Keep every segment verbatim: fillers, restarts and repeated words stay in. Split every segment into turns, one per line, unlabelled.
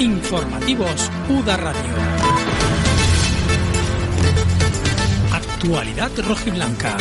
Informativos U D A Radio. Actualidad rojiblanca.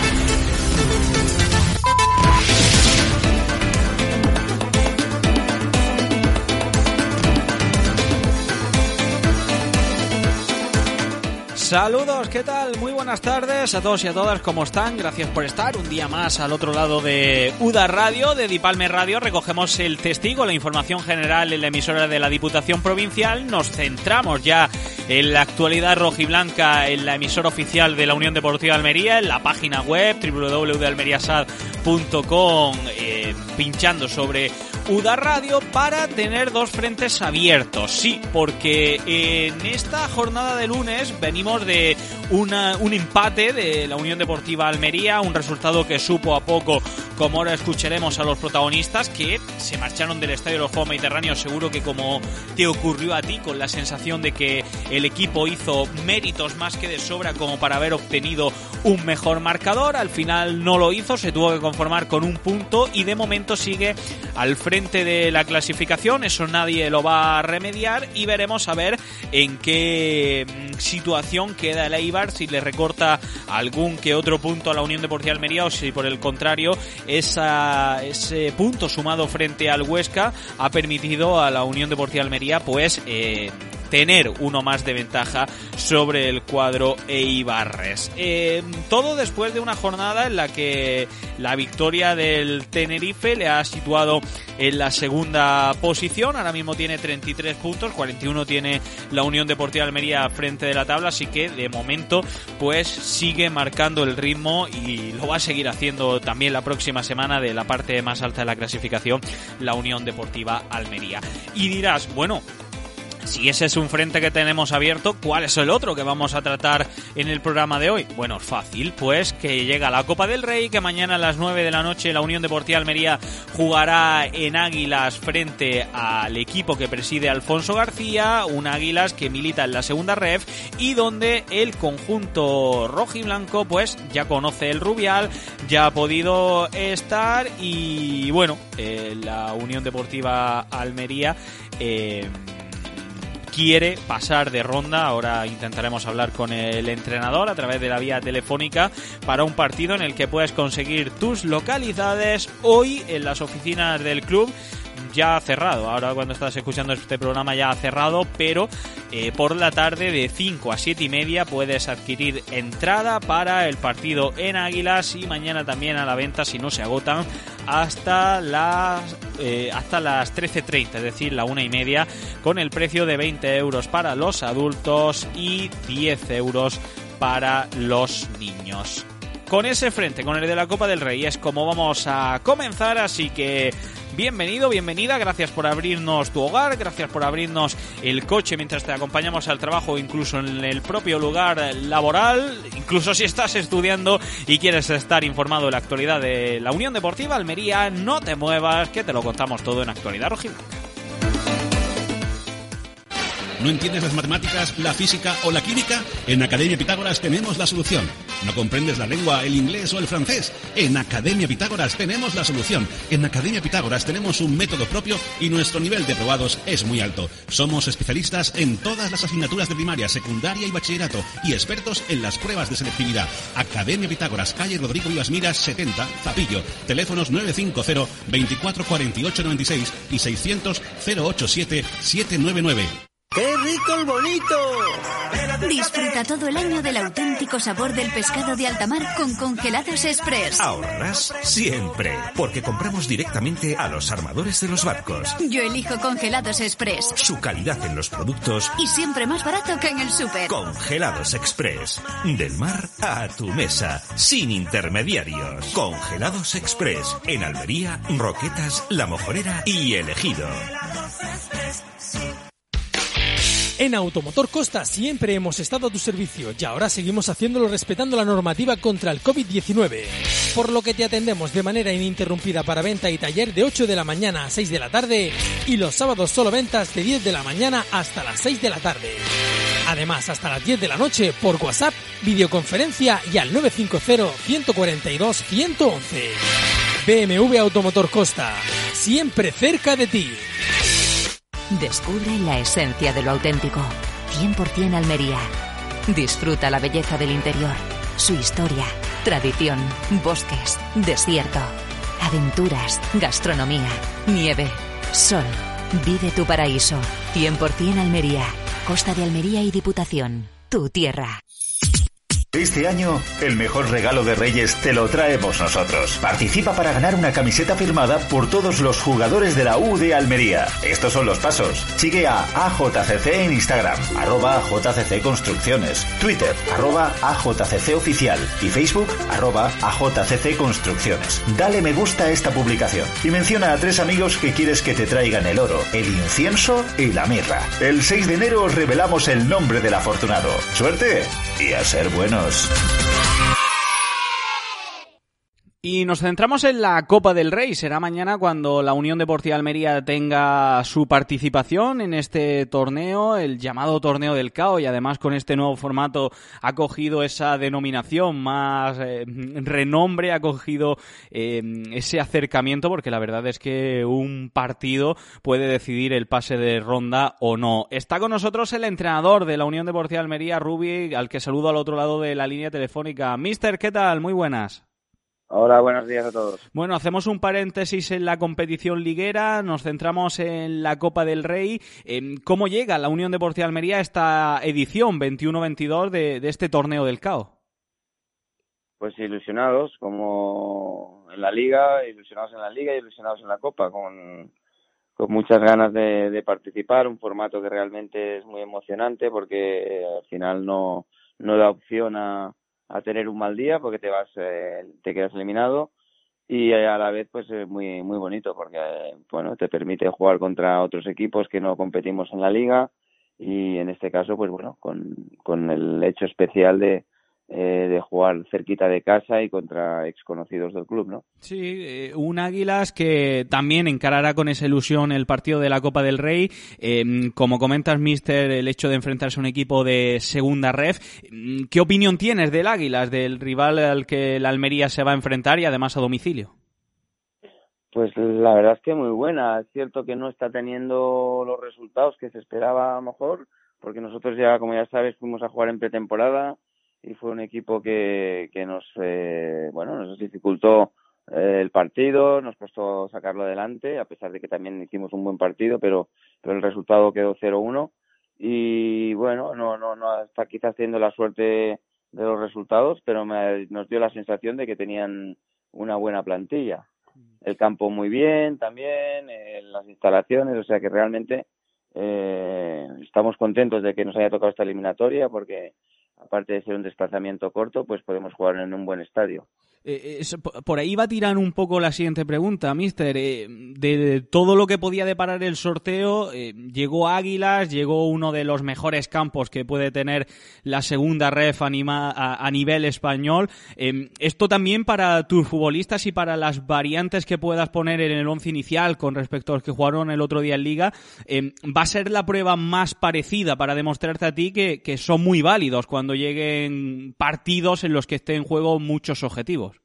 Saludos, ¿qué tal? Muy buenas tardes a todos y a todas, ¿cómo están? Gracias por estar un día más al otro lado de U D A Radio, de Dipalme Radio. Recogemos el testigo, la información general en la emisora de la Diputación Provincial. Nos centramos ya en la actualidad rojiblanca en la emisora oficial de la Unión Deportiva de Almería, en la página web doble u doble u doble u punto almeriasad punto com, eh, pinchando sobre U D A Radio para tener dos frentes abiertos. Sí, porque en esta jornada de lunes venimos de una, un empate de la Unión Deportiva Almería, un resultado que supo a poco, como ahora escucharemos a los protagonistas, que se marcharon del Estadio de los Juegos Mediterráneos, seguro que como te ocurrió a ti, con la sensación de que el equipo hizo méritos más que de sobra como para haber obtenido un mejor marcador. Al final no lo hizo, se tuvo que conformar con un punto y de momento sigue al frente de la clasificación. Eso nadie lo va a remediar y veremos a ver en qué situación queda el Eibar, si le recorta algún que otro punto a la Unión Deportiva Almería o si por el contrario esa, ese punto sumado frente al Huesca ha permitido a la Unión Deportiva Almería pues eh, tener uno más de ventaja sobre el cuadro eibarres. Eh, todo después de una jornada en la que la victoria del Tenerife le ha situado en la segunda posición. Ahora mismo tiene treinta y tres puntos, cuarenta y uno tiene la Unión Deportiva Almería frente de la tabla, así que de momento pues sigue marcando el ritmo y lo va a seguir haciendo también la próxima semana de la parte más alta de la clasificación, la Unión Deportiva Almería. Y dirás, bueno, si ese es un frente que tenemos abierto, ¿cuál es el otro que vamos a tratar en el programa de hoy? Bueno, es fácil, pues que llega la Copa del Rey, que mañana a las nueve de la noche la Unión Deportiva Almería jugará en Águilas frente al equipo que preside Alfonso García, un Águilas que milita en la segunda ref y donde el conjunto rojiblanco pues ya conoce el Rubial, ya ha podido estar y bueno, eh, la Unión Deportiva Almería eh, quiere pasar de ronda. Ahora intentaremos hablar con el entrenador a través de la vía telefónica para un partido en el que puedes conseguir tus localidades hoy en las oficinas del club. Ya ha cerrado, ahora cuando estás escuchando este programa ya ha cerrado, pero eh, por la tarde de cinco a siete y media puedes adquirir entrada para el partido en Águilas y mañana también a la venta, si no se agotan, hasta las eh, hasta las trece treinta, es decir, la una y media, con el precio de veinte euros para los adultos y diez euros para los niños. Con ese frente, con el de la Copa del Rey, es como vamos a comenzar, así que bienvenido, bienvenida, gracias por abrirnos tu hogar, gracias por abrirnos el coche mientras te acompañamos al trabajo, incluso en el propio lugar laboral, incluso si estás estudiando y quieres estar informado de la actualidad de la Unión Deportiva Almería, no te muevas, que te lo contamos todo en Actualidad Rojiblanca.
¿No entiendes las matemáticas, la física o la química? En Academia Pitágoras tenemos la solución. ¿No comprendes la lengua, el inglés o el francés? En Academia Pitágoras tenemos la solución. En Academia Pitágoras tenemos un método propio y nuestro nivel de aprobados es muy alto. Somos especialistas en todas las asignaturas de primaria, secundaria y bachillerato y expertos en las pruebas de selectividad. Academia Pitágoras, calle Rodrigo Vivas Miras setenta, Zapillo. Teléfonos nueve cinco cero, veinticuatro cuarenta y ocho noventa y seis y seiscientos, cero ochenta y siete, setecientos noventa y nueve.
¡Qué rico el bonito!
Disfruta todo el año del auténtico sabor del pescado de alta mar con Congelados Express.
Ahorras siempre, porque compramos directamente a los armadores de los barcos.
Yo elijo Congelados Express.
Su calidad en los productos
y siempre más barato que en el súper.
Congelados Express. Del mar a tu mesa, sin intermediarios. Congelados Express. En Almería, Roquetas, La Mojorera y El Ejido.
En Automotor Costa siempre hemos estado a tu servicio y ahora seguimos haciéndolo respetando la normativa contra el covid diecinueve. Por lo que te atendemos de manera ininterrumpida para venta y taller de ocho de la mañana a seis de la tarde y los sábados solo ventas de diez de la mañana hasta las seis de la tarde. Además, hasta las diez de la noche por WhatsApp, videoconferencia y al nueve cinco cero, uno cuatro dos, uno uno uno. B M W Automotor Costa, siempre cerca de ti.
Descubre la esencia de lo auténtico. cien por ciento Almería. Disfruta la belleza del interior, su historia, tradición, bosques, desierto, aventuras, gastronomía, nieve, sol. Vive tu paraíso. cien por ciento Almería. Costa de Almería y Diputación. Tu tierra.
Este año, el mejor regalo de Reyes te lo traemos nosotros. Participa para ganar una camiseta firmada por todos los jugadores de la U de Almería. Estos son los pasos. Sigue a A J C C en Instagram, arroba A J C C Construcciones, Twitter, arroba A J C C Oficial y Facebook, arroba A J C C Construcciones. Dale me gusta a esta publicación y menciona a tres amigos que quieres que te traigan el oro, el incienso y la mirra. El seis de enero os revelamos el nombre del afortunado. ¡Suerte! Y a ser buenos.
Y nos centramos en la Copa del Rey. Será mañana cuando la Unión Deportiva Almería tenga su participación en este torneo, el llamado Torneo del C A O, y además con este nuevo formato ha cogido esa denominación más eh, renombre, ha cogido eh, ese acercamiento, porque la verdad es que un partido puede decidir el pase de ronda o no. Está con nosotros el entrenador de la Unión Deportiva Almería, Rubi, al que saludo al otro lado de la línea telefónica. Mister, ¿qué tal? Muy buenas.
Hola, buenos días a todos.
Bueno, hacemos un paréntesis en la competición liguera, nos centramos en la Copa del Rey. ¿Cómo llega la Unión Deportiva Almería a esta edición veintiuno veintidós de, de este torneo del C A O?
Pues ilusionados, como en la Liga, ilusionados en la Liga y ilusionados en la Copa, con, con muchas ganas de, de participar, un formato que realmente es muy emocionante porque al final no, no da opción a a tener un mal día porque te vas eh, te quedas eliminado, y a la vez pues es muy muy bonito porque eh, bueno, te permite jugar contra otros equipos que no competimos en la liga, y en este caso pues bueno, con con el hecho especial de eh, de jugar cerquita de casa y contra ex conocidos del club, ¿no?
Sí, eh, un Águilas que también encarará con esa ilusión el partido de la Copa del Rey. Eh, como comentas, Mister, el hecho de enfrentarse a un equipo de segunda ref. ¿Qué opinión tienes del Águilas, del rival al que la Almería se va a enfrentar y además a domicilio?
Pues la verdad es que muy buena. Es cierto que no está teniendo los resultados que se esperaba a lo mejor, porque nosotros ya, como ya sabes, fuimos a jugar en pretemporada y fue un equipo que, que nos eh, bueno nos dificultó eh, el partido, nos costó sacarlo adelante, a pesar de que también hicimos un buen partido, pero, pero el resultado quedó cero uno, y bueno, no no no está quizás teniendo la suerte de los resultados, pero me, nos dio la sensación de que tenían una buena plantilla. El campo muy bien también, eh, las instalaciones, o sea que realmente eh, estamos contentos de que nos haya tocado esta eliminatoria, porque aparte de ser un desplazamiento corto, pues podemos jugar en un buen estadio.
Eh, es, por ahí va a tirar un poco la siguiente pregunta, Mister. Eh, de, de todo lo que podía deparar el sorteo, eh, llegó Águilas, llegó uno de los mejores campos que puede tener la segunda ref anima, a, a nivel español. Eh, esto también para tus futbolistas y para las variantes que puedas poner en el once inicial con respecto a los que jugaron el otro día en Liga, eh, va a ser la prueba más parecida para demostrarte a ti que, que son muy válidos cuando lleguen partidos en los que estén en juego muchos objetivos.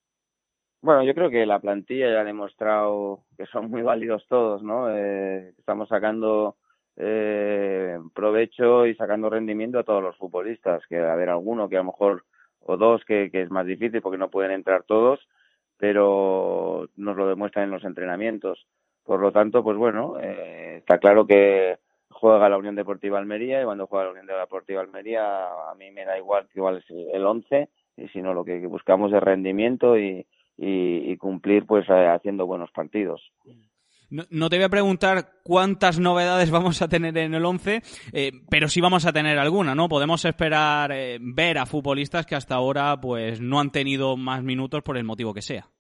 Bueno, yo creo que la plantilla ya ha demostrado que son muy válidos todos, ¿no? Eh, estamos sacando eh, provecho y sacando rendimiento a todos los futbolistas, que a ver alguno que a lo mejor, o dos que, que es más difícil porque no pueden entrar todos, pero nos lo demuestran en los entrenamientos. Por lo tanto, pues bueno, eh, está claro que juega la Unión Deportiva Almería, y cuando juega la Unión Deportiva Almería a mí me da igual que igual es el once, y si no, lo que buscamos es rendimiento y Y, y cumplir pues haciendo buenos partidos.
No, no te voy a preguntar cuántas novedades vamos a tener en el once, eh, pero sí vamos a tener alguna, ¿no? Podemos esperar eh, ver a futbolistas que hasta ahora pues no han tenido más minutos por el motivo que sea.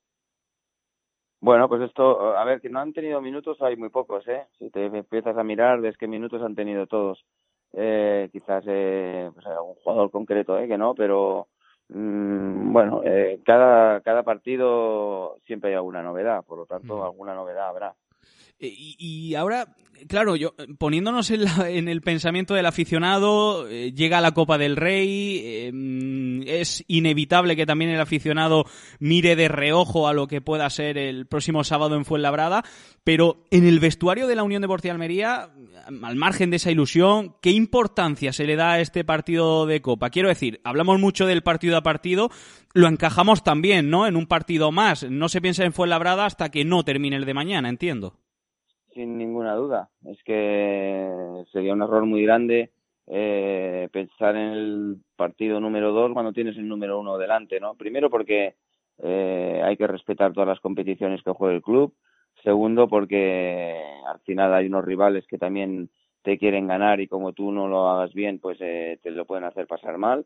Bueno, pues esto, a ver, que no han tenido minutos hay muy pocos, ¿eh? Si te empiezas a mirar, ves qué minutos han tenido todos. Eh, quizás eh, pues, un jugador concreto, ¿eh? Que no, pero bueno, eh, cada cada partido siempre hay alguna novedad, por lo tanto, alguna novedad habrá.
Y, y ahora, claro, yo poniéndonos en, la, en el pensamiento del aficionado, eh, llega la Copa del Rey, eh, es inevitable que también el aficionado mire de reojo a lo que pueda ser el próximo sábado en Fuenlabrada, pero en el vestuario de la Unión Deportiva Almería, al margen de esa ilusión, ¿qué importancia se le da a este partido de Copa? Quiero decir, hablamos mucho del partido a partido, lo encajamos también, ¿no?, en un partido más. No se piensa en Fuenlabrada hasta que no termine el de mañana, entiendo.
Sin ninguna duda. Es que sería un error muy grande eh, pensar en el partido número dos cuando tienes el número uno delante, ¿no? Primero porque eh, hay que respetar todas las competiciones que juega el club. Segundo porque al final hay unos rivales que también te quieren ganar y como tú no lo hagas bien, pues eh, te lo pueden hacer pasar mal.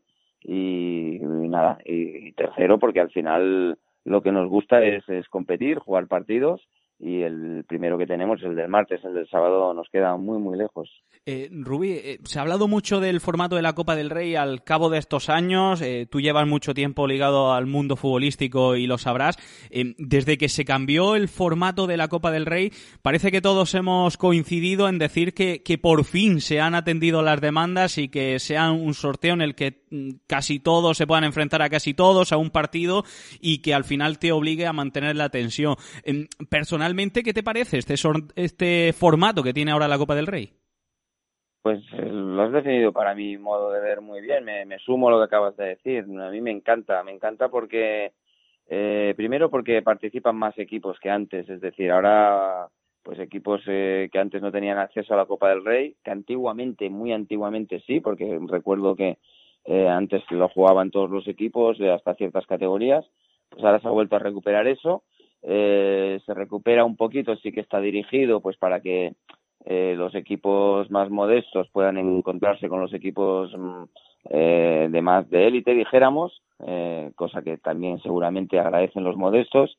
Y, y nada. Y, y tercero porque al final lo que nos gusta es, es competir, jugar partidos. Y el primero que tenemos es el del martes, el del sábado nos queda muy, muy lejos.
Eh, Rubí, eh, se ha hablado mucho del formato de la Copa del Rey al cabo de estos años. Eh, tú llevas mucho tiempo ligado al mundo futbolístico y lo sabrás. Eh, desde que se cambió el formato de la Copa del Rey, parece que todos hemos coincidido en decir que, que por fin se han atendido las demandas y que sea un sorteo en el que casi todos se puedan enfrentar a casi todos a un partido y que al final te obligue a mantener la tensión. Eh, personalmente, ¿qué te parece este, sor- este formato que tiene ahora la Copa del Rey?
Pues eh, lo has definido para mi modo de ver muy bien, me, me sumo a lo que acabas de decir. A mí me encanta, me encanta porque, eh, primero porque participan más equipos que antes, es decir, ahora pues equipos eh, que antes no tenían acceso a la Copa del Rey, que antiguamente, muy antiguamente sí, porque recuerdo que eh, antes lo jugaban todos los equipos eh, hasta ciertas categorías, pues ahora se ha vuelto a recuperar eso, eh, se recupera un poquito, sí que está dirigido pues para que Eh, los equipos más modestos puedan encontrarse con los equipos eh, de más de élite, dijéramos, eh, cosa que también seguramente agradecen los modestos,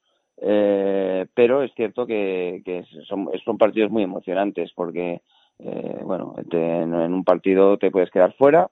eh, pero es cierto que, que son, son partidos muy emocionantes porque, eh, bueno, te, en un partido te puedes quedar fuera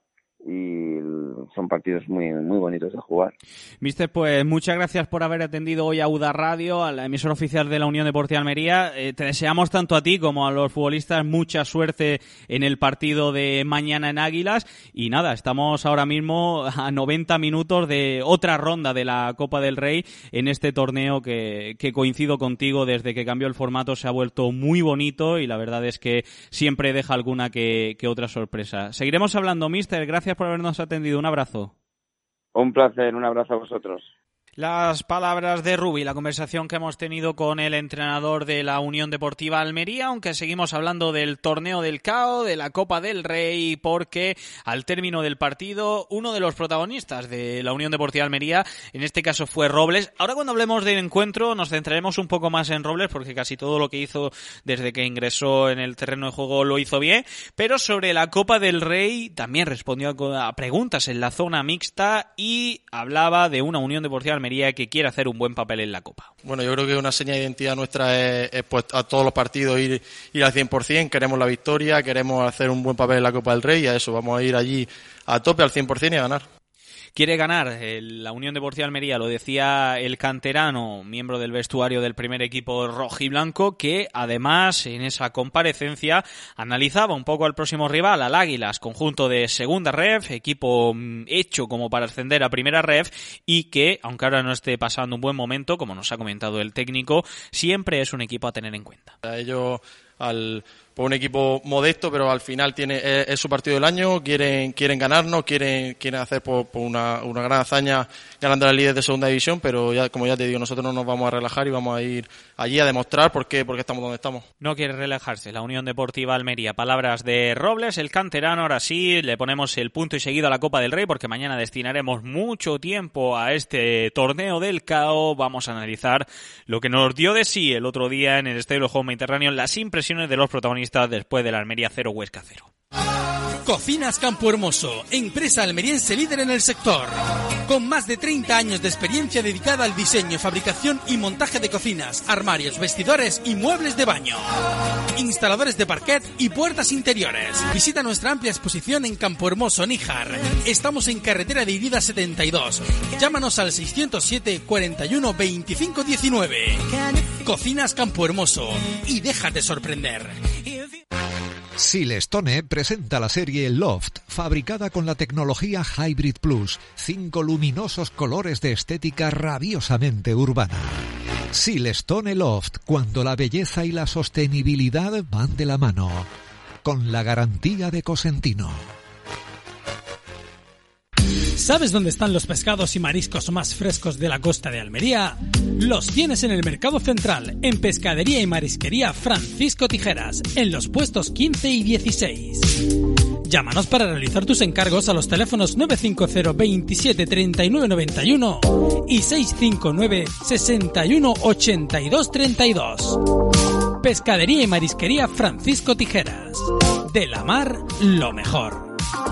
y son partidos muy muy bonitos de jugar.
Mister, pues muchas gracias por haber atendido hoy a UDA Radio, a la emisora oficial de la Unión Deportiva Almería. Eh, te deseamos tanto a ti como a los futbolistas mucha suerte en el partido de mañana en Águilas y nada, estamos ahora mismo a noventa minutos de otra ronda de la Copa del Rey en este torneo que, que coincido contigo, desde que cambió el formato se ha vuelto muy bonito y la verdad es que siempre deja alguna que, que otra sorpresa. Seguiremos hablando, Mister, gracias por habernos atendido. Un abrazo.
Un placer, un abrazo a vosotros.
Las palabras de Rubí, la conversación que hemos tenido con el entrenador de la Unión Deportiva Almería, aunque seguimos hablando del torneo del C A O, de la Copa del Rey, porque al término del partido, uno de los protagonistas de la Unión Deportiva Almería, en este caso fue Robles. Ahora cuando hablemos del encuentro nos centraremos un poco más en Robles, porque casi todo lo que hizo desde que ingresó en el terreno de juego lo hizo bien, pero sobre la Copa del Rey también respondió a preguntas en la zona mixta y hablaba de una Unión Deportiva Almería que quiere hacer un buen papel en la Copa.
Bueno, yo creo que una señal de identidad nuestra es, es pues, a todos los partidos ir, ir al cien por ciento, queremos la victoria, queremos hacer un buen papel en la Copa del Rey y a eso vamos a ir allí a tope al cien por ciento y a ganar.
Quiere ganar la Unión Deportiva Almería, lo decía el canterano, miembro del vestuario del primer equipo rojiblanco, que además en esa comparecencia analizaba un poco al próximo rival, al Águilas, conjunto de segunda ref, equipo hecho como para ascender a primera ref y que, aunque ahora no esté pasando un buen momento, como nos ha comentado el técnico, siempre es un equipo a tener en cuenta.
A ellos, al por un equipo modesto, pero al final tiene es, es su partido del año, quieren quieren ganarnos, quieren quieren hacer por, por una, una gran hazaña ganando a la líder de segunda división, pero ya como ya te digo, nosotros no nos vamos a relajar y vamos a ir allí a demostrar por qué, por qué estamos donde estamos.
No quiere relajarse la Unión Deportiva Almería. Palabras de Robles, el canterano. Ahora sí, le ponemos el punto y seguido a la Copa del Rey, porque mañana destinaremos mucho tiempo a este torneo del C A O. Vamos a analizar lo que nos dio de sí el otro día en el Estadio del Juego Mediterráneo, las impresiones de los protagonistas después de la Almería cero Huesca cero.
Cocinas Campo Hermoso, empresa almeriense líder en el sector. Con más de treinta años de experiencia dedicada al diseño, fabricación y montaje de cocinas, armarios, vestidores y muebles de baño. Instaladores de parquet y puertas interiores. Visita nuestra amplia exposición en Campo Hermoso, Níjar. Estamos en carretera de Irida setenta y dos. Llámanos al seiscientos siete, cuarenta y uno, veinticinco diecinueve. Cocinas Campo Hermoso y déjate sorprender.
Silestone presenta la serie Loft, fabricada con la tecnología Hybrid Plus, cinco luminosos colores de estética rabiosamente urbana. Silestone Loft, cuando la belleza y la sostenibilidad van de la mano, con la garantía de Cosentino.
¿Sabes dónde están los pescados y mariscos más frescos de la costa de Almería? Los tienes en el Mercado Central, en Pescadería y Marisquería Francisco Tijeras, en los puestos quince y dieciséis. Llámanos para realizar tus encargos a los teléfonos nueve cinco cero, veintisiete, treinta y nueve noventa y uno y seiscientos cincuenta y nueve, sesenta y uno, ochenta y dos treinta y dos. Pescadería y Marisquería Francisco Tijeras. De la mar, lo mejor.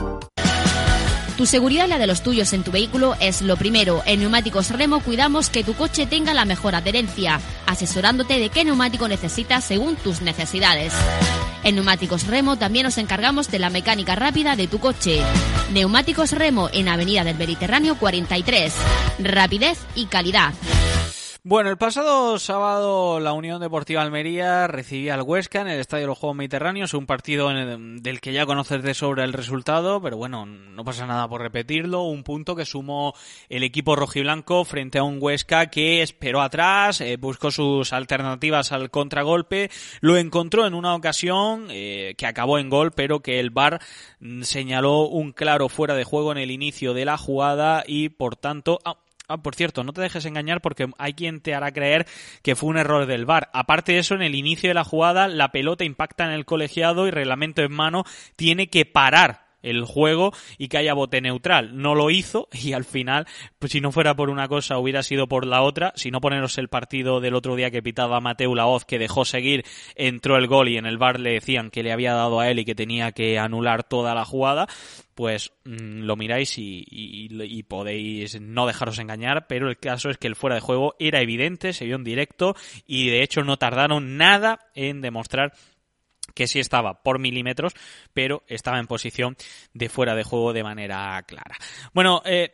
Tu seguridad y la de los tuyos en tu vehículo es lo primero. En Neumáticos Remo cuidamos que tu coche tenga la mejor adherencia, asesorándote de qué neumático necesitas según tus necesidades. En Neumáticos Remo también nos encargamos de la mecánica rápida de tu coche. Neumáticos Remo en Avenida del Mediterráneo cuarenta y tres. Rapidez y calidad.
Bueno, el pasado sábado la Unión Deportiva Almería recibía al Huesca en el Estadio de los Juegos Mediterráneos, un partido en el, del que ya conoces de sobra el resultado, pero bueno, no pasa nada por repetirlo, un punto que sumó el equipo rojiblanco frente a un Huesca que esperó atrás, eh, buscó sus alternativas al contragolpe, lo encontró en una ocasión eh, que acabó en gol, pero que el V A R señaló un claro fuera de juego en el inicio de la jugada y por tanto... Ah, Ah, por cierto, no te dejes engañar porque hay quien te hará creer que fue un error del V A R. Aparte de eso, en el inicio de la jugada, la pelota impacta en el colegiado y reglamento en mano tiene que parar el juego y que haya bote neutral. No lo hizo y al final, pues si no fuera por una cosa hubiera sido por la otra. Si no poneros el partido del otro día que pitaba Mateu Laoz, que dejó seguir, entró el gol y en el V A R le decían que le había dado a él y que tenía que anular toda la jugada, pues mmm, lo miráis y, y, y podéis no dejaros engañar, pero el caso es que el fuera de juego era evidente, se vio en directo y de hecho no tardaron nada en demostrar que sí estaba por milímetros, pero estaba en posición de fuera de juego de manera clara. Bueno, eh,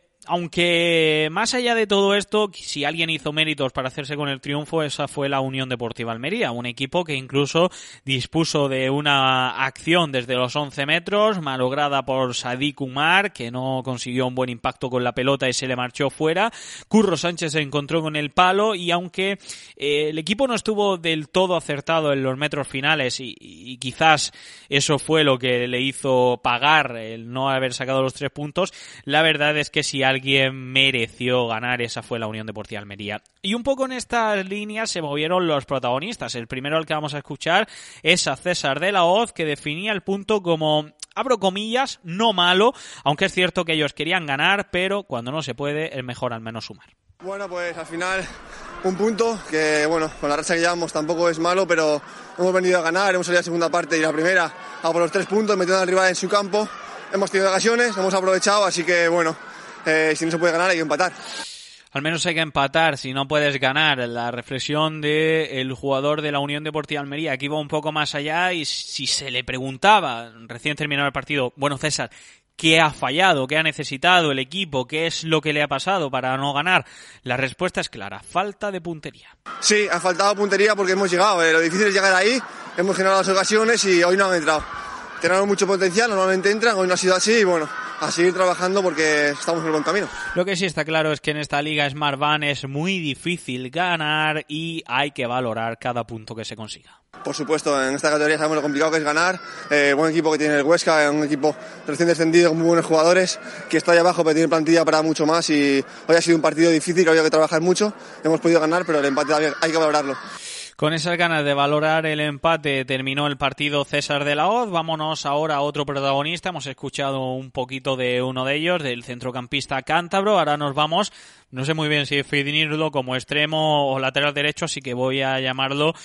aunque más allá de todo esto, si alguien hizo méritos para hacerse con el triunfo, esa fue la Unión Deportiva Almería, un equipo que incluso dispuso de una acción desde los once metros, malograda por Sadik Umar, que no consiguió un buen impacto con la pelota y se le marchó fuera. Curro Sánchez se encontró con el palo y aunque eh, el equipo no estuvo del todo acertado en los metros finales y, y quizás eso fue lo que le hizo pagar el no haber sacado los tres puntos, la verdad es que si alguien Alguien mereció ganar, esa fue la Unión Deportiva Almería. Y un poco en estas líneas se movieron los protagonistas. El primero al que vamos a escuchar es a César de la Hoz, que definía el punto como, abro comillas, no malo, aunque es cierto que ellos querían ganar, pero cuando no se puede es mejor al menos sumar.
Bueno, pues al final un punto que, bueno, con la racha que llevamos tampoco es malo, pero hemos venido a ganar, hemos salido a la segunda parte y la primera a por los tres puntos, metiendo al rival en su campo. Hemos tenido ocasiones, hemos aprovechado, así que bueno... Eh, si no se puede ganar hay que empatar.
Al menos hay que empatar, si no puedes ganar. La reflexión del jugador de la Unión Deportiva Almería, que iba un poco más allá y si se le preguntaba, recién terminado el partido, bueno César, ¿qué ha fallado? ¿Qué ha necesitado el equipo? ¿Qué es lo que le ha pasado para no ganar? La respuesta es clara, falta de puntería.
Sí, ha faltado puntería porque hemos llegado, eh, lo difícil es llegar ahí, hemos generado las ocasiones y hoy no han entrado. Tenemos mucho potencial, normalmente entran, hoy no ha sido así y bueno, a seguir trabajando porque estamos en el buen camino.
Lo que sí está claro es que en esta liga Smart Van es muy difícil ganar y hay que valorar cada punto que se consiga.
Por supuesto, en esta categoría sabemos lo complicado que es ganar, eh, buen equipo que tiene el Huesca, un equipo recién descendido con muy buenos jugadores, que está ahí abajo pero tiene plantilla para mucho más y hoy ha sido un partido difícil, que había que trabajar mucho, hemos podido ganar pero el empate hay que valorarlo.
Con esas ganas de valorar el empate terminó el partido César de la Hoz. Vámonos ahora a otro protagonista. Hemos escuchado un poquito de uno de ellos, del centrocampista cántabro. Ahora nos vamos, no sé muy bien si definirlo como extremo o lateral derecho, así que voy a llamarlo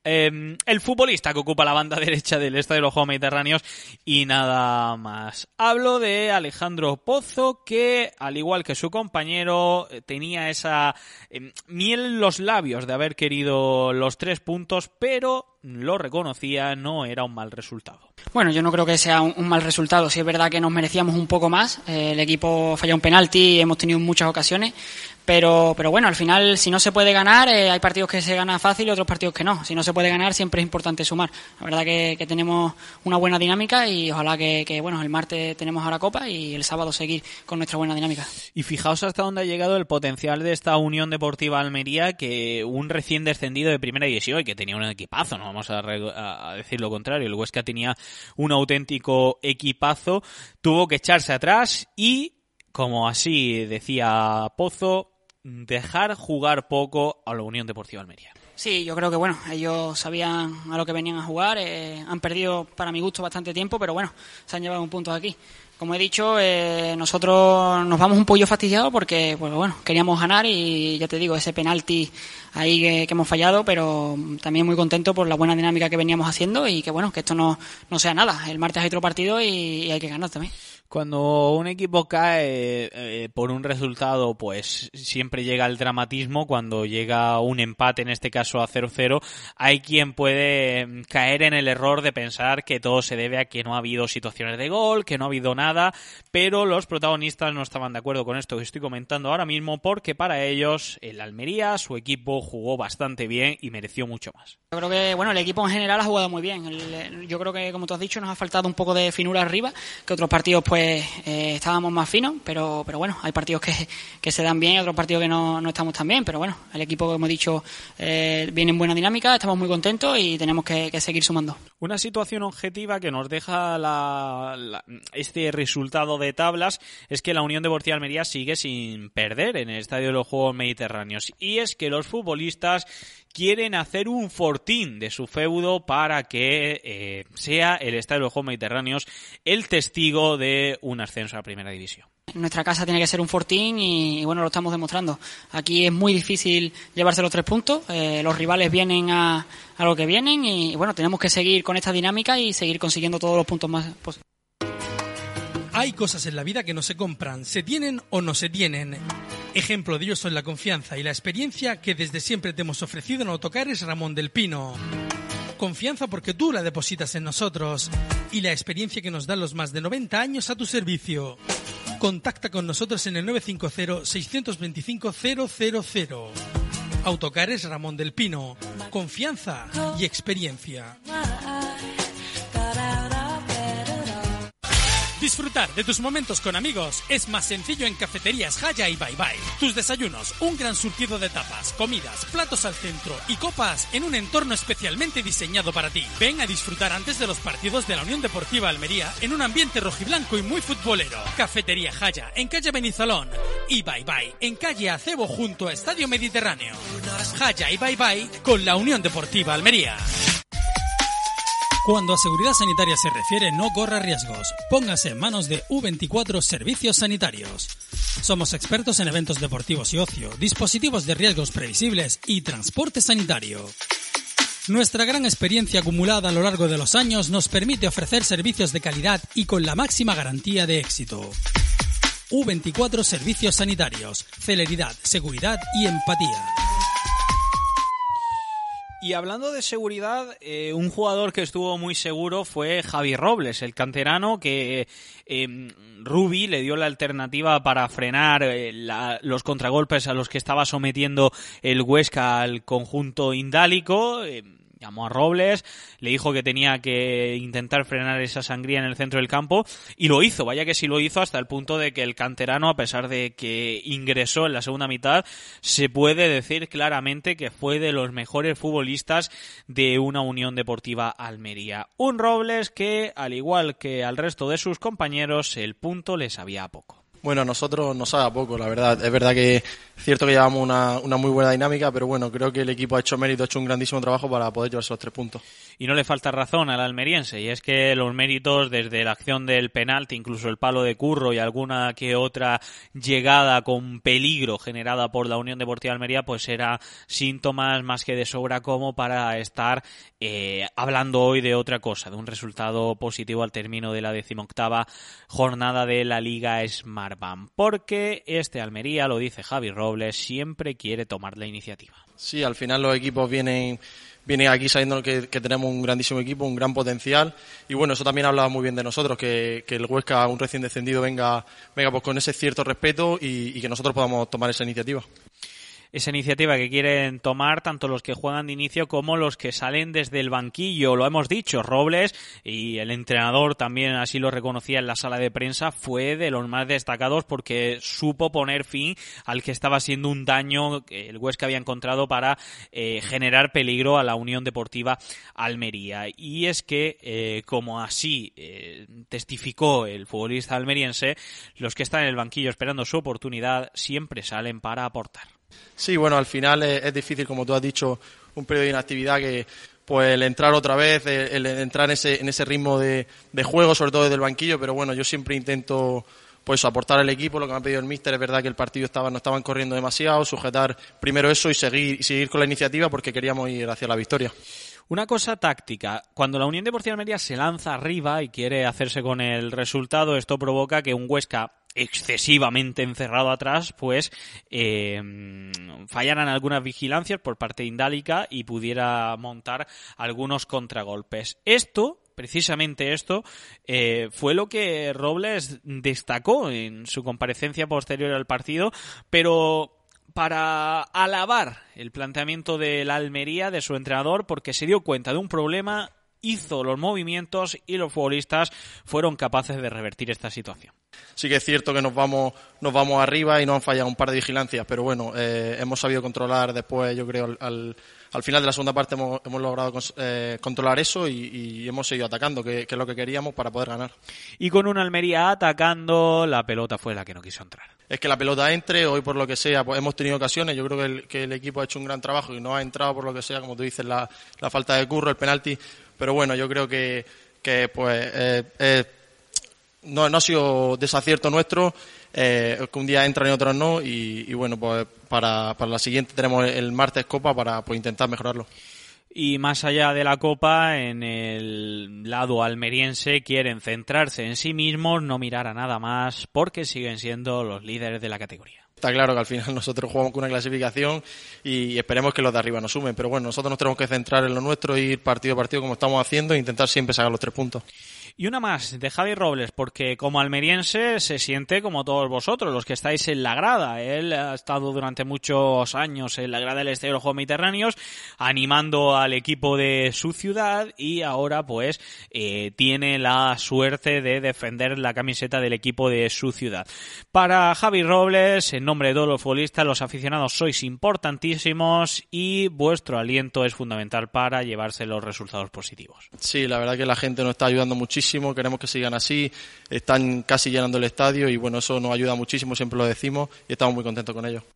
eh, el futbolista que ocupa la banda derecha del Estadio de los Juegos Mediterráneos y nada más. Hablo de Alejandro Pozo, que al igual que su compañero tenía esa eh, miel en los labios de haber querido los tres puntos, pero lo reconocía, no era un mal resultado.
Bueno, yo no creo que sea un, un mal resultado. Sí es verdad que nos merecíamos un poco más. Eh, el equipo falló un penalti, hemos tenido muchas ocasiones. Pero, pero bueno, al final, si no se puede ganar, eh, hay partidos que se gana fácil y otros partidos que no. Si no se puede ganar, siempre es importante sumar. La verdad que, que tenemos una buena dinámica y ojalá que, que, bueno, el martes tenemos ahora Copa y el sábado seguir con nuestra buena dinámica.
Y fijaos hasta dónde ha llegado el potencial de esta Unión Deportiva Almería, que un recién descendido de Primera División y que tenía un equipazo, no vamos a, re- a decir lo contrario. El Huesca tenía un auténtico equipazo, tuvo que echarse atrás y, como así decía Pozo, dejar jugar poco a la Unión Deportiva Almería.
Sí, yo creo que bueno, ellos sabían a lo que venían a jugar, eh, han perdido para mi gusto bastante tiempo, pero bueno, se han llevado un punto de aquí. Como he dicho, eh, nosotros nos vamos un pollo fastidiados porque, pues bueno, queríamos ganar y ya te digo, ese penalti ahí que, que hemos fallado, pero también muy contento por la buena dinámica que veníamos haciendo y que bueno, que esto no, no sea nada. El martes hay otro partido y, y hay que ganar también.
Cuando un equipo cae eh, por un resultado, pues siempre llega el dramatismo. Cuando llega un empate, en este caso a cero cero, hay quien puede caer en el error de pensar que todo se debe a que no ha habido situaciones de gol, que no ha habido nada, pero los protagonistas no estaban de acuerdo con esto que estoy comentando ahora mismo, porque para ellos el Almería, su equipo, jugó bastante bien y mereció mucho más.
Yo creo que bueno, el equipo en general ha jugado muy bien. El, yo creo que, como tú has dicho, nos ha faltado un poco de finura arriba, que otros partidos pues eh, estábamos más finos, pero pero bueno, hay partidos que, que se dan bien y otros partidos que no, no estamos tan bien, pero bueno, el equipo, como hemos dicho, eh, viene en buena dinámica, estamos muy contentos y tenemos que, que seguir sumando.
Una situación objetiva que nos deja la, la, este resultado de tablas es que la Unión Deportiva Almería sigue sin perder en el Estadio de los Juegos Mediterráneos, y es que los futbolistas quieren hacer un fortín de su feudo para que eh, sea el Estadio de los Juegos Mediterráneos el testigo de un ascenso a la Primera División.
Nuestra casa tiene que ser un fortín y, y bueno, lo estamos demostrando. Aquí es muy difícil llevarse los tres puntos, eh, los rivales vienen a, a lo que vienen y, y bueno, tenemos que seguir con esta dinámica y seguir consiguiendo todos los puntos más posibles.
Hay cosas en la vida que no se compran, se tienen o no se tienen. Ejemplo de ello son la confianza y la experiencia que desde siempre te hemos ofrecido en Autocares Ramón del Pino. Confianza porque tú la depositas en nosotros y la experiencia que nos dan los más de noventa años a tu servicio. Contacta con nosotros en el nueve cinco cero, seis dos cinco, cero cero cero. Autocares Ramón del Pino. Confianza y experiencia. Disfrutar de tus momentos con amigos es más sencillo en Cafeterías Jaya y Bye Bye. Tus desayunos, un gran surtido de tapas, comidas, platos al centro y copas en un entorno especialmente diseñado para ti. Ven a disfrutar antes de los partidos de la Unión Deportiva Almería en un ambiente rojiblanco y muy futbolero. Cafetería Jaya en calle Benizalón y Bye Bye en calle Acebo junto a Estadio Mediterráneo. Jaya y Bye Bye con la Unión Deportiva Almería. Cuando a seguridad sanitaria se refiere, no corra riesgos. Póngase en manos de U veinticuatro Servicios Sanitarios. Somos expertos en eventos deportivos y ocio, dispositivos de riesgos previsibles y transporte sanitario. Nuestra gran experiencia acumulada a lo largo de los años nos permite ofrecer servicios de calidad y con la máxima garantía de éxito. U veinticuatro Servicios Sanitarios. Celeridad, seguridad y empatía.
Y hablando de seguridad, eh, un jugador que estuvo muy seguro fue Javi Robles, el canterano, que eh, Rubi le dio la alternativa para frenar eh, la, los contragolpes a los que estaba sometiendo el Huesca al conjunto indálico. Eh, llamó a Robles, le dijo que tenía que intentar frenar esa sangría en el centro del campo y lo hizo, vaya que sí lo hizo, hasta el punto de que el canterano, a pesar de que ingresó en la segunda mitad, se puede decir claramente que fue de los mejores futbolistas de una Unión Deportiva Almería. Un Robles que, al igual que al resto de sus compañeros, el punto le sabía a poco.
Bueno, a nosotros nos sabe a poco, la verdad. Es verdad que es cierto que llevamos una, una muy buena dinámica, pero bueno, creo que el equipo ha hecho mérito, ha hecho un grandísimo trabajo para poder llevarse los tres puntos.
Y no le falta razón al almeriense, y es que los méritos desde la acción del penalti, incluso el palo de Curro y alguna que otra llegada con peligro generada por la Unión Deportiva Almería, pues era síntomas más que de sobra como para estar eh, hablando hoy de otra cosa, de un resultado positivo al término de la decimoctava jornada de la Liga Smartbank, porque este Almería, lo dice Javi Robles, siempre quiere tomar la iniciativa.
Sí, al final los equipos vienen vienen aquí sabiendo que, que tenemos un grandísimo equipo, un gran potencial, y bueno, eso también habla muy bien de nosotros, que, que el Huesca, un recién descendido, venga venga pues con ese cierto respeto y, y que nosotros podamos tomar esa iniciativa.
Esa iniciativa que quieren tomar tanto los que juegan de inicio como los que salen desde el banquillo. Lo hemos dicho, Robles, y el entrenador también así lo reconocía en la sala de prensa, fue de los más destacados porque supo poner fin al que estaba siendo un daño que el Huesca había encontrado para eh, generar peligro a la Unión Deportiva Almería. Y es que, eh, como así eh, testificó el futbolista almeriense, los que están en el banquillo esperando su oportunidad siempre salen para aportar.
Sí, bueno, al final es, es difícil, como tú has dicho, un periodo de inactividad que, pues, el entrar otra vez, el, el entrar en ese, en ese ritmo de, de juego, sobre todo desde el banquillo, pero bueno, yo siempre intento, pues, aportar al equipo lo que me ha pedido el míster. Es verdad que el partido estaba, no estaban corriendo demasiado, sujetar primero eso y seguir, y seguir con la iniciativa porque queríamos ir hacia la victoria.
Una cosa táctica, cuando la Unión Deportiva Almería se lanza arriba y quiere hacerse con el resultado, esto provoca que un Huesca excesivamente encerrado atrás, pues eh, fallaran algunas vigilancias por parte de Indálica y pudiera montar algunos contragolpes. Esto, precisamente esto, eh, fue lo que Robles destacó en su comparecencia posterior al partido, pero para alabar el planteamiento del Almería, de su entrenador, porque se dio cuenta de un problema, hizo los movimientos y los futbolistas fueron capaces de revertir esta situación.
Sí que es cierto que nos vamos nos vamos arriba y nos han fallado un par de vigilancias, pero bueno, eh, hemos sabido controlar después, yo creo, al, al, al final de la segunda parte hemos, hemos logrado eh, controlar eso y, y hemos seguido atacando, que, que es lo que queríamos para poder ganar.
Y con una Almería atacando, la pelota fue la que no quiso entrar.
Es que la pelota entre, hoy por lo que sea, pues hemos tenido ocasiones, yo creo que el, que el equipo ha hecho un gran trabajo y no ha entrado por lo que sea, como tú dices, la, la falta de Curro, el penalti, pero bueno, yo creo que, que pues eh, eh, no, no ha sido desacierto nuestro, eh, que un día entran y otros no, y, y bueno, pues para, para la siguiente tenemos el martes Copa para pues intentar mejorarlo.
Y más allá de la Copa, en el lado almeriense quieren centrarse en sí mismos, no mirar a nada más, porque siguen siendo los líderes de la categoría.
Está claro que al final nosotros jugamos con una clasificación y esperemos que los de arriba nos sumen, pero bueno, nosotros nos tenemos que centrar en lo nuestro, ir partido a partido como estamos haciendo e intentar siempre sacar los tres puntos.
Y una más de Javi Robles, porque como almeriense se siente como todos vosotros, los que estáis en la grada. Él ha estado durante muchos años en la grada del Estadio de los Juegos Mediterráneos, animando al equipo de su ciudad y ahora pues eh, tiene la suerte de defender la camiseta del equipo de su ciudad. Para Javi Robles, en nombre de todos los futbolistas, los aficionados sois importantísimos y vuestro aliento es fundamental para llevarse los resultados positivos.
Sí, la verdad que la gente nos está ayudando muchísimo. Queremos que sigan así, están casi llenando el estadio y bueno, eso nos ayuda muchísimo, siempre lo decimos y estamos muy contentos con ello.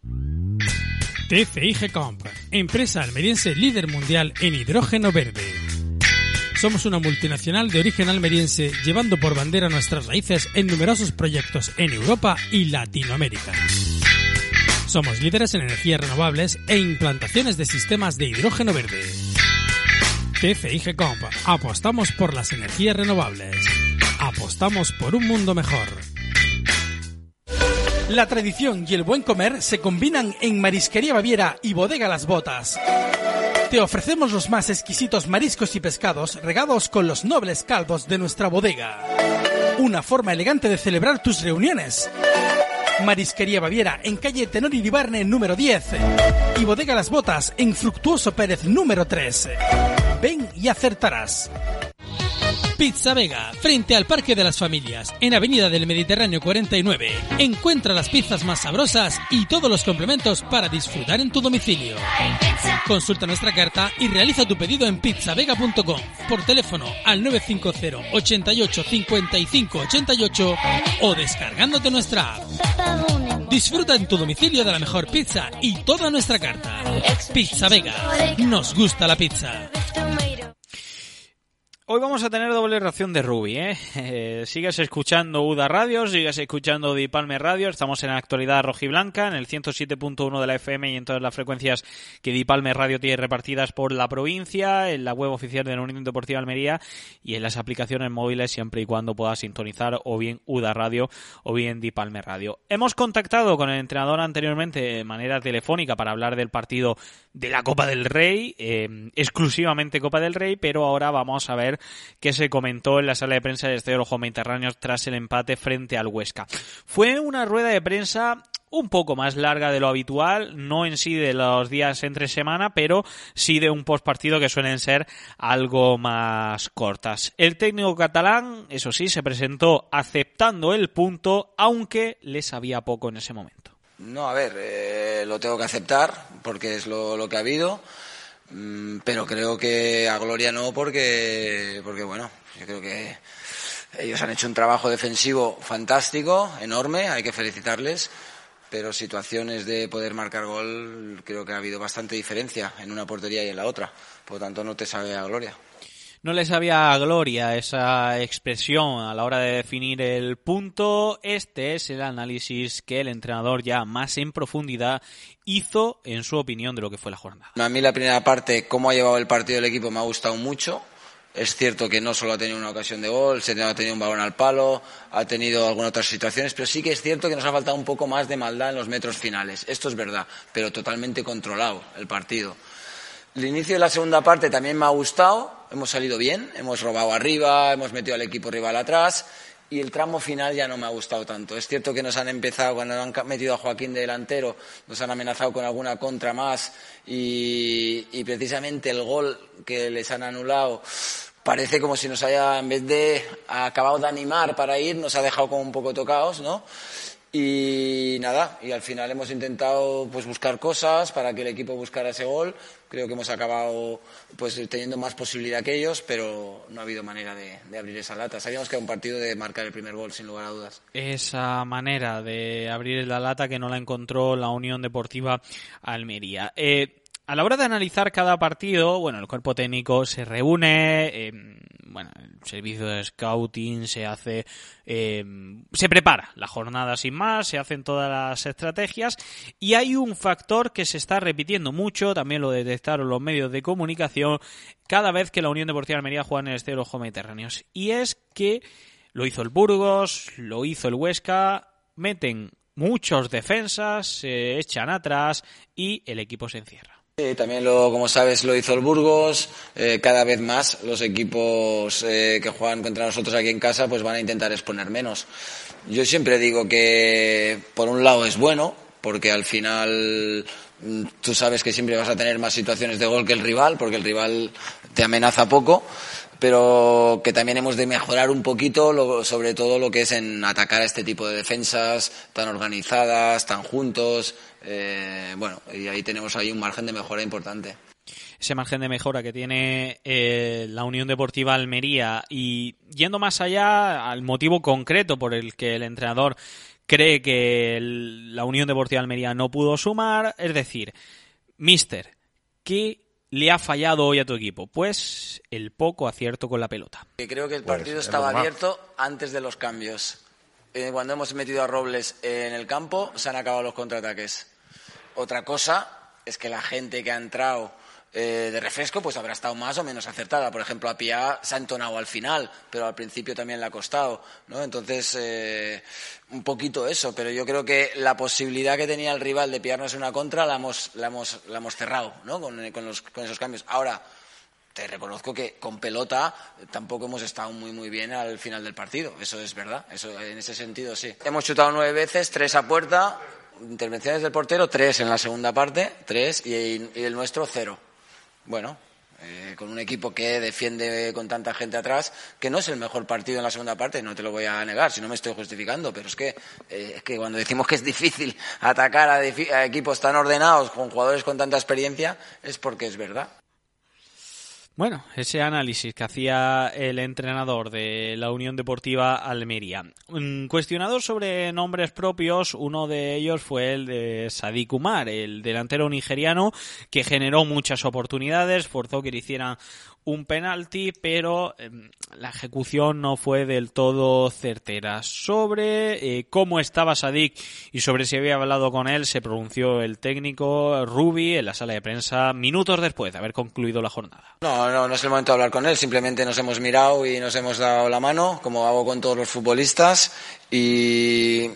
T C I G-Comp, empresa almeriense líder mundial en hidrógeno verde. Somos una multinacional de origen almeriense llevando por bandera nuestras raíces en numerosos proyectos en Europa y Latinoamérica. Somos líderes en energías renovables e implantaciones de sistemas de hidrógeno verde. T C I G-Comp, apostamos por las energías renovables. Apostamos por un mundo mejor. La tradición y el buen comer se combinan en Marisquería Baviera y Bodega Las Botas. Te ofrecemos los más exquisitos mariscos y pescados regados con los nobles caldos de nuestra bodega. Una forma elegante de celebrar tus reuniones. Marisquería Baviera en calle Tenor Iribarne número diez y Bodega Las Botas en Fructuoso Pérez número tres. Ven y acertarás. Pizza Vega, frente al Parque de las Familias, en Avenida del Mediterráneo cuarenta y nueve. Encuentra las pizzas más sabrosas y todos los complementos para disfrutar en tu domicilio. Consulta nuestra carta y realiza tu pedido en pizzavega punto com, por teléfono al nueve cinco cero, ochenta y ocho, cincuenta y cinco ochenta y ocho o descargándote nuestra app. Disfruta en tu domicilio de la mejor pizza y toda nuestra carta. Pizza Vega, nos gusta la pizza.
Hoy vamos a tener doble ración de rugby, ¿eh? eh sigues escuchando U D A Radio, sigues escuchando Dipalme Radio, estamos en la actualidad rojiblanca, en el ciento siete punto uno de la F M y en todas las frecuencias que Dipalme Radio tiene repartidas por la provincia, en la web oficial de la Unión Deportiva Almería y en las aplicaciones móviles siempre y cuando puedas sintonizar o bien U D A Radio o bien Dipalme Radio. Hemos contactado con el entrenador anteriormente de manera telefónica para hablar del partido de la Copa del Rey, eh, exclusivamente Copa del Rey, pero ahora vamos a ver que se comentó en la sala de prensa del Estadio de los Juegos Mediterráneos tras el empate frente al Huesca. Fue una rueda de prensa un poco más larga de lo habitual, no en sí de los días entre semana, pero sí de un postpartido que suelen ser algo más cortas. El técnico catalán, eso sí, se presentó aceptando el punto, aunque le sabía poco en ese momento.
No, a ver, eh, lo tengo que aceptar porque es lo, lo que ha habido. Pero creo que a gloria no, porque, porque bueno, yo creo que ellos han hecho un trabajo defensivo fantástico, enorme, hay que felicitarles, pero situaciones de poder marcar gol creo que ha habido bastante diferencia en una portería y en la otra, por lo tanto no te sabe a gloria.
No le sabía a gloria esa expresión a la hora de definir el punto. Este es el análisis que el entrenador ya más en profundidad hizo en su opinión de lo que fue la jornada.
A mí la primera parte, cómo ha llevado el partido el equipo, me ha gustado mucho. Es cierto que no solo ha tenido una ocasión de gol, se ha tenido un balón al palo, ha tenido algunas otras situaciones, pero sí que es cierto que nos ha faltado un poco más de maldad en los metros finales. Esto es verdad, pero totalmente controlado el partido. El inicio de la segunda parte también me ha gustado, hemos salido bien, hemos robado arriba, hemos metido al equipo rival atrás y el tramo final ya no me ha gustado tanto. Es cierto que nos han empezado, cuando han metido a Joaquín de delantero, nos han amenazado con alguna contra más y, y precisamente el gol que les han anulado parece como si nos haya, en vez de acabado de animar para ir, nos ha dejado como un poco tocados, ¿no? Y nada, y al final hemos intentado pues buscar cosas para que el equipo buscara ese gol. Creo que hemos acabado pues teniendo más posibilidad que ellos, pero no ha habido manera de, de abrir esa lata. Sabíamos que era un partido de marcar el primer gol, sin lugar a dudas.
Esa manera de abrir la lata que no la encontró la Unión Deportiva Almería. Eh, a la hora de analizar cada partido, bueno, el cuerpo técnico se reúne, eh, bueno, el servicio de scouting se hace, eh, se prepara la jornada sin más, se hacen todas las estrategias y hay un factor que se está repitiendo mucho, también lo detectaron los medios de comunicación, cada vez que la Unión Deportiva Almería juega en el Estadio de los Juegos Mediterráneos, y es que lo hizo el Burgos, lo hizo el Huesca, meten muchos defensas, se echan atrás y el equipo se encierra.
Sí, también lo, como sabes, lo hizo el Burgos. Eh, cada vez más los equipos eh, que juegan contra nosotros aquí en casa pues van a intentar exponer menos. Yo siempre digo que por un lado es bueno, porque al final tú sabes que siempre vas a tener más situaciones de gol que el rival, porque el rival te amenaza poco, pero que también hemos de mejorar un poquito, lo, sobre todo lo que es en atacar a este tipo de defensas tan organizadas, tan juntos. Eh, bueno, y ahí tenemos ahí un margen de mejora importante.
Ese margen de mejora que tiene eh, la Unión Deportiva Almería, y yendo más allá al motivo concreto por el que el entrenador cree que el, la Unión Deportiva Almería no pudo sumar, es decir, míster, ¿qué le ha fallado hoy a tu equipo? Pues el poco acierto con la pelota.
Creo que el partido pues, estaba abierto antes de los cambios. Eh, cuando hemos metido a Robles en el campo se han acabado los contraataques. Otra cosa es que la gente que ha entrado eh, de refresco pues habrá estado más o menos acertada. Por ejemplo, a Piá se ha entonado al final, pero al principio también le ha costado, ¿no? Entonces, eh, un poquito eso. Pero yo creo que la posibilidad que tenía el rival de pillarnos una contra la hemos, la hemos, la hemos cerrado, ¿no? Con, con, los, con esos cambios. Ahora, te reconozco que con pelota tampoco hemos estado muy muy bien al final del partido. Eso es verdad. Eso, en ese sentido, sí. Hemos chutado nueve veces, tres a puerta. Intervenciones del portero, tres en la segunda parte, tres, y, y el nuestro, cero. Bueno, Eh, con un equipo que defiende con tanta gente atrás, que no es el mejor partido en la segunda parte, no te lo voy a negar, si no me estoy justificando, pero es que, eh, es que cuando decimos que es difícil atacar a, a equipos tan ordenados, con jugadores con tanta experiencia, es porque es verdad.
Bueno, ese análisis que hacía el entrenador de la Unión Deportiva Almería. Cuestionado sobre nombres propios, uno de ellos fue el de Sadik Umar, el delantero nigeriano que generó muchas oportunidades, forzó que le hicieran un penalti, pero eh, la ejecución no fue del todo certera. Sobre eh, cómo estaba Sadik y sobre si había hablado con él, se pronunció el técnico Rubi en la sala de prensa minutos después de haber concluido la jornada.
No, no, no es el momento de hablar con él, simplemente nos hemos mirado y nos hemos dado la mano, como hago con todos los futbolistas, y...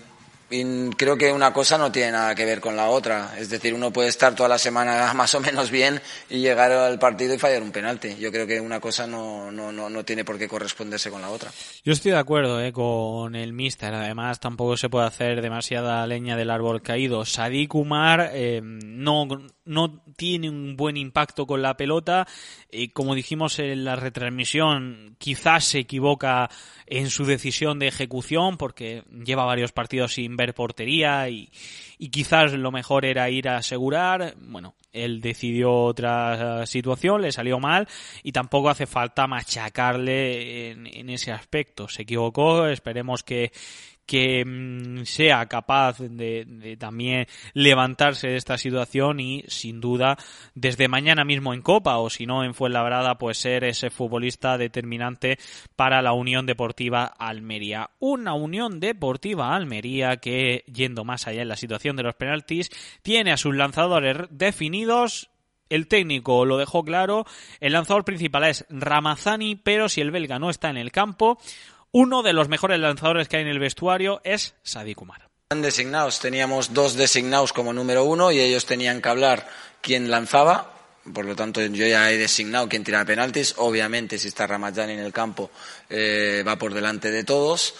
Y creo que una cosa no tiene nada que ver con la otra. Es decir, uno puede estar toda la semana más o menos bien y llegar al partido y fallar un penalti. Yo creo que una cosa no, no, no, no tiene por qué corresponderse con la otra.
Yo estoy de acuerdo eh, con el míster. Además, tampoco se puede hacer demasiada leña del árbol caído. Sadik Umar eh, no, no tiene un buen impacto con la pelota. Y como dijimos en la retransmisión, quizás se equivoca en su decisión de ejecución porque lleva varios partidos sin ver portería y, y quizás lo mejor era ir a asegurar. Bueno, él decidió otra situación, le salió mal y tampoco hace falta machacarle en, en ese aspecto. Se equivocó, esperemos que que mmm, sea capaz de, de también levantarse de esta situación y, sin duda, desde mañana mismo en Copa o si no en Fuenlabrada, pues ser ese futbolista determinante para la Unión Deportiva Almería. Una Unión Deportiva Almería que, yendo más allá en la situación de los penaltis, tiene a sus lanzadores definidos. El técnico lo dejó claro, el lanzador principal es Ramazani, pero si el belga no está en el campo, uno de los mejores lanzadores que hay en el vestuario es Sadik Umar.
Están designados, teníamos dos designados como número uno y ellos tenían que hablar quién lanzaba. Por lo tanto, yo ya he designado quién tira penaltis. Obviamente, si está Ramazani en el campo, eh, va por delante de todos.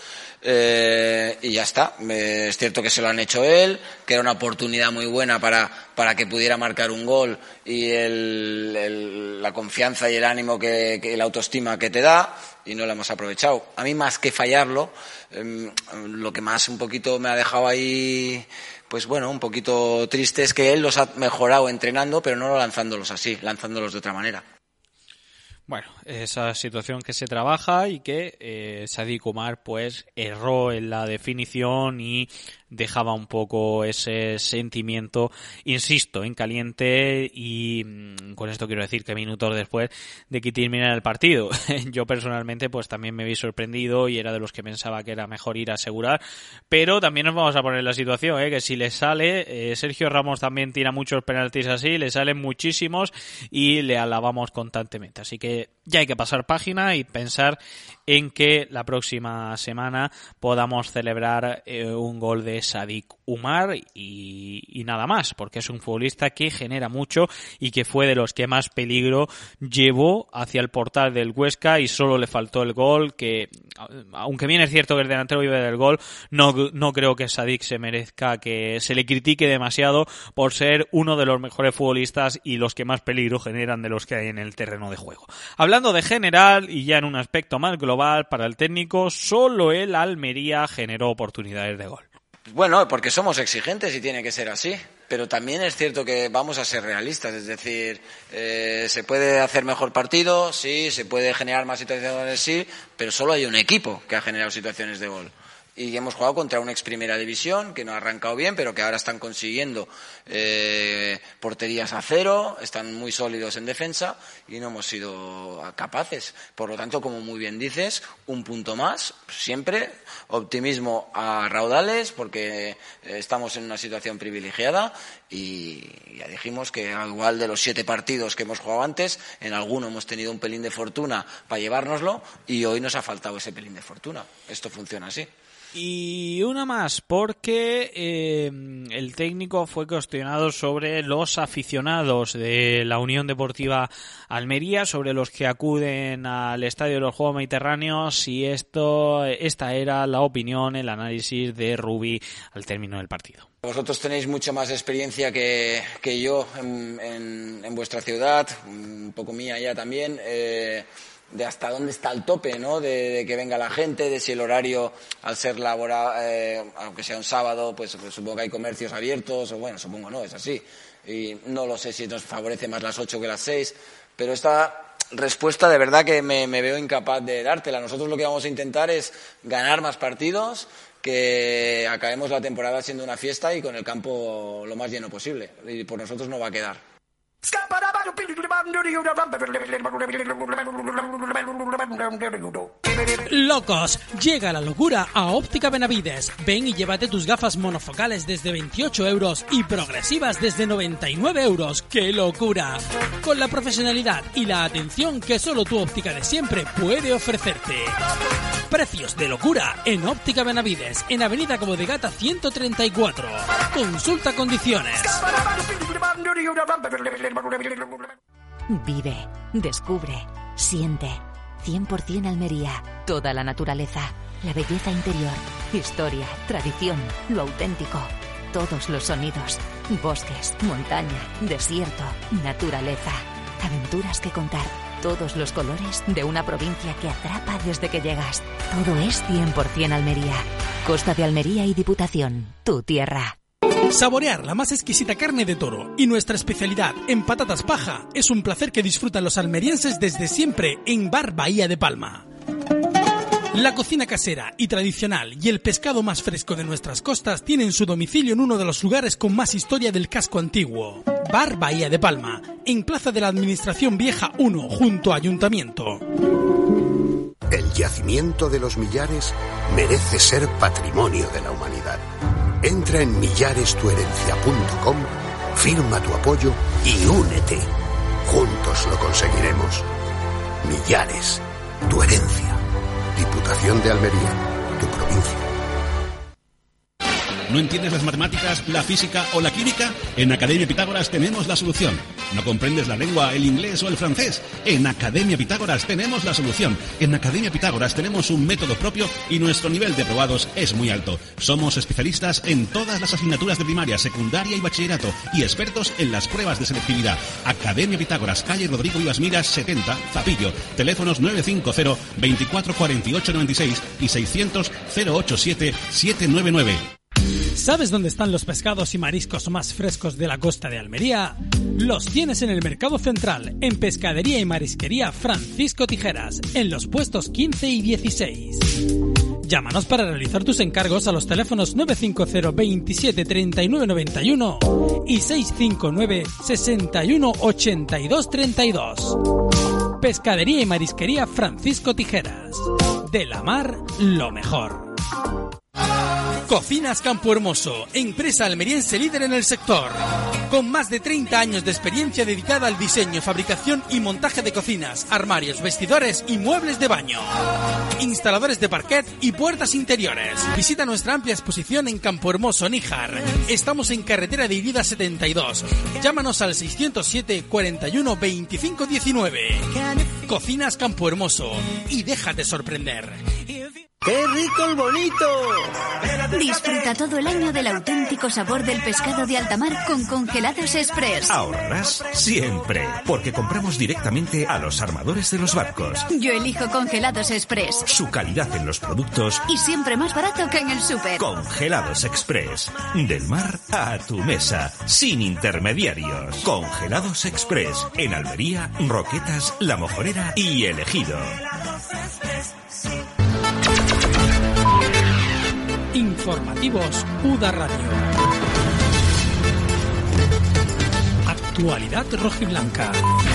Eh, y ya está. Eh, es cierto que se lo han hecho él, que era una oportunidad muy buena para, para que pudiera marcar un gol y el, el, la confianza y el ánimo, que, que la autoestima que te da, y no lo hemos aprovechado. A mí, más que fallarlo, eh, lo que más un poquito me ha dejado ahí, pues bueno, un poquito triste, es que él los ha mejorado entrenando, pero no lanzándolos así, lanzándolos de otra manera.
Bueno, esa situación que se trabaja y que eh, Sadik Umar pues erró en la definición y dejaba un poco ese sentimiento, insisto, en caliente, y mmm, con esto quiero decir que minutos después de que terminara el partido, yo personalmente pues también me vi sorprendido y era de los que pensaba que era mejor ir a asegurar, pero también nos vamos a poner en la situación, ¿eh? que si le sale, eh, Sergio Ramos también tira muchos penaltis así, le salen muchísimos y le alabamos constantemente, así que ya hay que pasar página y pensar en que la próxima semana podamos celebrar eh, un gol de Sadik Umar y, y nada más, porque es un futbolista que genera mucho y que fue de los que más peligro llevó hacia el portal del Huesca y solo le faltó el gol, que aunque bien es cierto que el delantero vive del gol, no, no creo que Sadik se merezca que se le critique demasiado por ser uno de los mejores futbolistas y los que más peligro generan de los que hay en el terreno de juego. Hablando de general y ya en un aspecto más global para el técnico, solo el Almería generó oportunidades de gol.
Bueno, porque somos exigentes y tiene que ser así, pero también es cierto que vamos a ser realistas, es decir, eh, se puede hacer mejor partido, sí, se puede generar más situaciones, sí, pero solo hay un equipo que ha generado situaciones de gol. Y hemos jugado contra una ex primera división que no ha arrancado bien, pero que ahora están consiguiendo eh, porterías a cero, están muy sólidos en defensa y no hemos sido capaces. Por lo tanto, como muy bien dices, un punto más, siempre, optimismo a raudales porque estamos en una situación privilegiada y ya dijimos que igual de los siete partidos que hemos jugado antes, en alguno hemos tenido un pelín de fortuna para llevárnoslo y hoy nos ha faltado ese pelín de fortuna. Esto funciona así.
Y una más, porque eh, el técnico fue cuestionado sobre los aficionados de la Unión Deportiva Almería, sobre los que acuden al Estadio de los Juegos Mediterráneos, y esto, esta era la opinión, el análisis de Rubi al término del partido.
Vosotros tenéis mucha más experiencia que, que yo en, en, en vuestra ciudad, un poco mía ya también, eh, de hasta dónde está el tope, ¿no? De, de que venga la gente, de si el horario, al ser laboral, eh, aunque sea un sábado, pues, pues supongo que hay comercios abiertos, o bueno, supongo no, es así. Y no lo sé si nos favorece más las ocho que las seis, pero esta respuesta de verdad que me, me veo incapaz de dártela. Nosotros lo que vamos a intentar es ganar más partidos, que acabemos la temporada siendo una fiesta y con el campo lo más lleno posible. Y por nosotros no va a quedar.
Locos, llega la locura a Óptica Benavides. Ven y llévate tus gafas monofocales desde veintiocho euros y progresivas desde noventa y nueve euros. ¡Qué locura! Con la profesionalidad y la atención que solo tu óptica de siempre puede ofrecerte. Precios de locura en Óptica Benavides, en Avenida Cabo de Gata ciento treinta y cuatro. Consulta condiciones.
Vive, descubre, siente. cien por ciento Almería. Toda la naturaleza, la belleza interior, historia, tradición, lo auténtico. Todos los sonidos, bosques, montaña, desierto, naturaleza. Aventuras que contar. Todos los colores de una provincia que atrapa desde que llegas. Todo es cien por ciento Almería. Costa de Almería y Diputación. Tu tierra.
Saborear la más exquisita carne de toro y nuestra especialidad en patatas paja es un placer que disfrutan los almerienses desde siempre en Bar Bahía de Palma. La cocina casera y tradicional y el pescado más fresco de nuestras costas tienen su domicilio en uno de los lugares con más historia del casco antiguo. Bar Bahía de Palma, en Plaza de la Administración Vieja uno, junto a Ayuntamiento.
El yacimiento de los Millares merece ser patrimonio de la humanidad. Entra en millares tu herencia punto com, firma tu apoyo y únete. Juntos lo conseguiremos. Millares, tu herencia. Diputación de Almería, tu provincia.
¿No entiendes las matemáticas, la física o la química? En Academia Pitágoras tenemos la solución. ¿No comprendes la lengua, el inglés o el francés? En Academia Pitágoras tenemos la solución. En Academia Pitágoras tenemos un método propio y nuestro nivel de aprobados es muy alto. Somos especialistas en todas las asignaturas de primaria, secundaria y bachillerato y expertos en las pruebas de selectividad. Academia Pitágoras, calle Rodrigo Vivas Miras setenta, Zapillo. Teléfonos nueve cinco cero, veinticuatro cuarenta y ocho noventa y seis y seiscientos, cero ochenta y siete, setecientos noventa y nueve.
¿Sabes dónde están los pescados y mariscos más frescos de la costa de Almería? Los tienes en el Mercado Central, en Pescadería y Marisquería Francisco Tijeras, en los puestos quince y dieciséis. Llámanos para realizar tus encargos a los teléfonos nueve cinco cero, veintisiete, treinta y nueve noventa y uno y seiscientos cincuenta y nueve, sesenta y uno, ochenta y dos treinta y dos. Pescadería y Marisquería Francisco Tijeras. De la mar, lo mejor. Cocinas Campo Hermoso, empresa almeriense líder en el sector. Con más de treinta años de experiencia dedicada al diseño, fabricación y montaje de cocinas, armarios, vestidores y muebles de baño. Instaladores de parquet y puertas interiores. Visita nuestra amplia exposición en Campo Hermoso, Níjar. Estamos en carretera de Irida setenta y dos. Llámanos al seiscientos siete, cuarenta y uno, veinticinco diecinueve. Cocinas Campo Hermoso y déjate sorprender.
¡Qué rico el bonito!
Disfruta todo el año del auténtico sabor del pescado de alta mar con Congelados Express.
Ahorrarás siempre, porque compramos directamente a los armadores de los barcos.
Yo elijo Congelados Express.
Su calidad en los productos
y siempre más barato que en el súper.
Congelados Express. Del mar a tu mesa, sin intermediarios. Congelados Express. En Almería, Roquetas, La Mojorera y El Ejido.
Informativos UDA Radio. Actualidad rojiblanca.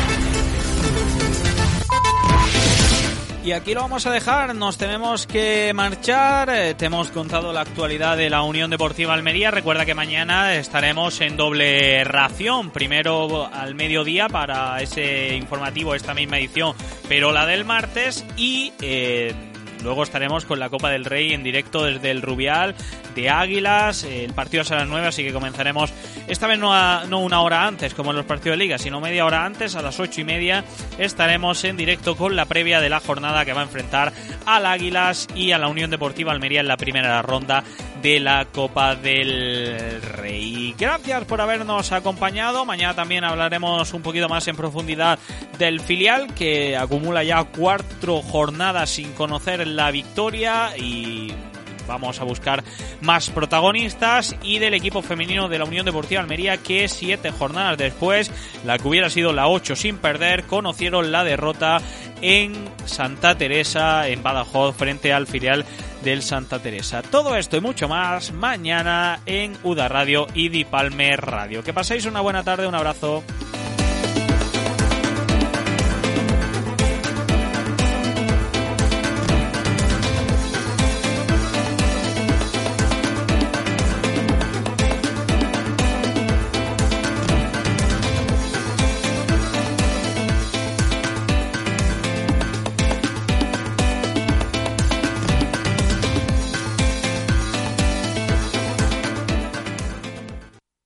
Y aquí lo vamos a dejar, nos tenemos que marchar, eh, te hemos contado la actualidad de la Unión Deportiva Almería. Recuerda que mañana estaremos en doble ración, primero al mediodía para ese informativo, esta misma edición, pero la del martes, y... Eh, luego estaremos con la Copa del Rey en directo desde el Rubial de Águilas. El partido es a las nueve, así que comenzaremos esta vez no, a, no una hora antes como en los partidos de Liga, sino media hora antes. A las ocho y media estaremos en directo con la previa de la jornada que va a enfrentar al Águilas y a la Unión Deportiva Almería en la primera ronda de la Copa del Rey. Gracias por habernos acompañado. Mañana también hablaremos un poquito más en profundidad del filial, que acumula ya cuatro jornadas sin conocer la victoria, y vamos a buscar más protagonistas, y del equipo femenino de la Unión Deportiva Almería, que siete jornadas después, la que hubiera sido la ocho sin perder, conocieron la derrota en Santa Teresa, en Badajoz, frente al filial del Santa Teresa. Todo esto y mucho más mañana en UDA Radio y Dipalme Radio. Que paséis una buena tarde, un abrazo.